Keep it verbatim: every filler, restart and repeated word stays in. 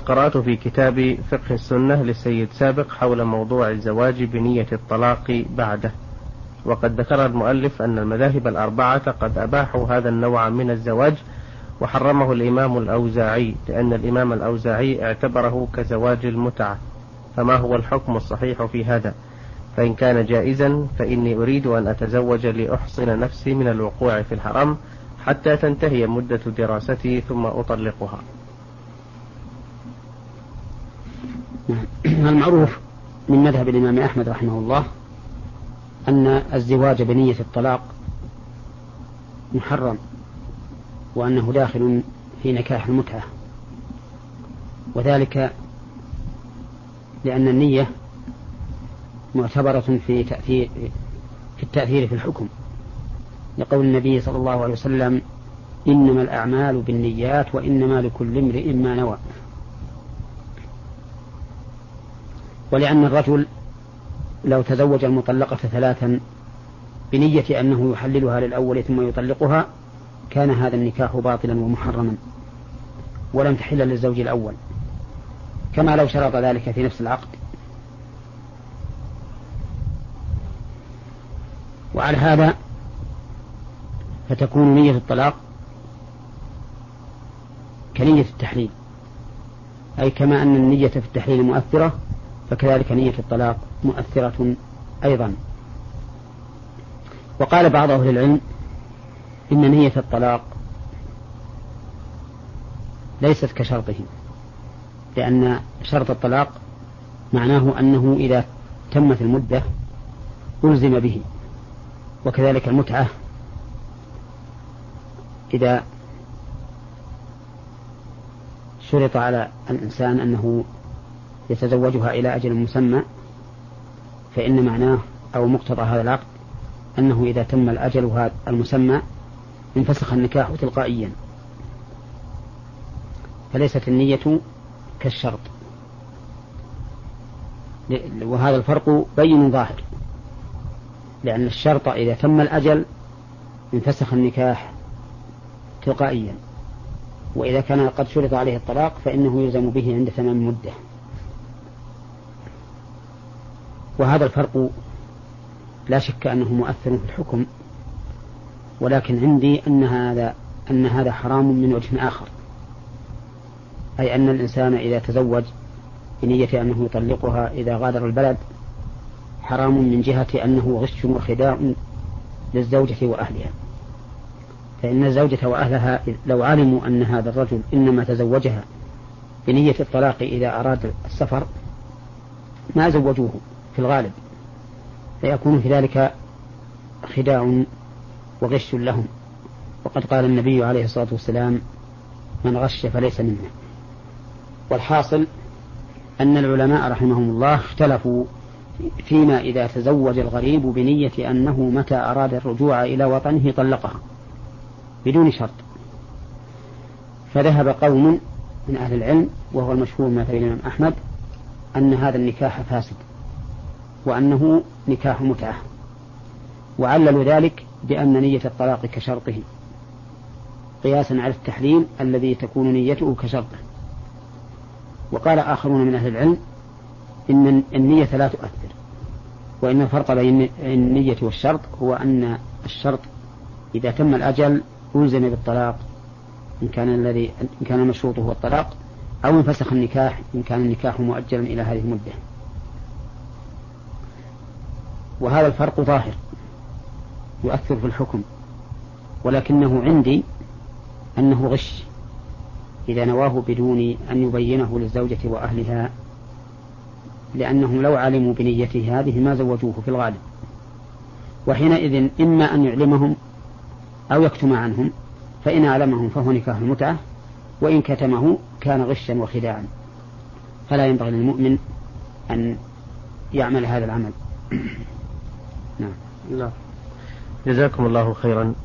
قرأت في كتاب فقه السنة للسيد سابق حول موضوع الزواج بنية الطلاق بعده، وقد ذكر المؤلف أن المذاهب الأربعة قد أباحوا هذا النوع من الزواج، وحرمه الإمام الأوزاعي لأن الإمام الأوزاعي اعتبره كزواج المتعة. فما هو الحكم الصحيح في هذا؟ فإن كان جائزا فإني أريد أن أتزوج لأحصن نفسي من الوقوع في الحرام حتى تنتهي مدة دراستي ثم أطلقها. المعروف من مذهب الإمام أحمد رحمه الله أن الزواج بنية الطلاق محرم، وأنه داخل في نكاح المتعة، وذلك لأن النية معتبرة في تأثير في التأثير في الحكم، لقول النبي صلى الله عليه وسلم: إنما الأعمال بالنيات وإنما لكل امرئ ما نوى. ولأن الرجل لو تزوج المطلقة ثلاثا بنية أنه يحللها للأول ثم يطلقها كان هذا النكاح باطلا ومحرما ولم تحل للزوج الأول، كما لو شرط ذلك في نفس العقد. وعلى هذا فتكون نية الطلاق كنية التحليل، أي كما أن النية في التحليل مؤثرة فكذلك نية الطلاق مؤثرة أيضا. وقال بعض أهل العلم إن نية الطلاق ليست كشرطه، لأن شرط الطلاق معناه أنه إذا تمت المدة ألزم به، وكذلك المتعة إذا شرط على الإنسان أنه يتزوجها إلى أجل مسمى فإن معناه أو مقتضى هذا العقد أنه إذا تم الأجل هذا المسمى انفسخ النكاح تلقائيا، فليست النية كالشرط. وهذا الفرق بين ظاهر، لأن الشرط إذا تم الأجل انفسخ النكاح تلقائيا، وإذا كان قد شرط عليه الطلاق فإنه يلزم به عند تمام المدة. وهذا الفرق لا شك أنه مؤثر في الحكم، ولكن عندي أن هذا أن هذا حرام من وجه آخر، أي أن الإنسان إذا تزوج بنية أنه يطلقها إذا غادر البلد حرام من جهة أنه غش وخداع للزوجة وأهلها، فإن الزوجة وأهلها لو علموا أن هذا الرجل إنما تزوجها بنية الطلاق إذا أراد السفر ما زوجوه في الغالب، فيكون في ذلك خداع وغش لهم. وقد قال النبي عليه الصلاة والسلام: من غش فليس منا. والحاصل أن العلماء رحمهم الله اختلفوا فيما إذا تزوج الغريب بنية أنه متى أراد الرجوع إلى وطنه طلقها بدون شرط. فذهب قوم من أهل العلم وهو المشهور من مذهب الإمام أحمد أن هذا النكاح فاسد وأنه نكاح متعة، وعللوا ذلك بأن نية الطلاق كشرطه قياسا على التحليل الذي تكون نيته كشرطه. وقال آخرون من أهل العلم إن النية لا تؤثر، وإن الفرق بين النية والشرط هو أن الشرط إذا تم الأجل ألزم بالطلاق إن كان الذي إن كان المشروط هو الطلاق، أو انفسخ النكاح إن كان النكاح مؤجلا إلى هذه المدة. وهذا الفرق ظاهر يؤثر في الحكم، ولكنه عندي أنه غش إذا نواه بدون أن يبينه للزوجة وأهلها، لأنهم لو علموا بنيته هذه ما زوجوه في الغالب، وحينئذ إما أن يعلمهم أو يكتم عنهم، فإن علمهم فهو نكاح المتعة، وإن كتمه كان غشا وخداعا، فلا ينبغي للمؤمن أن يعمل هذا العمل. نعم. لا. جزاكم الله خيرا.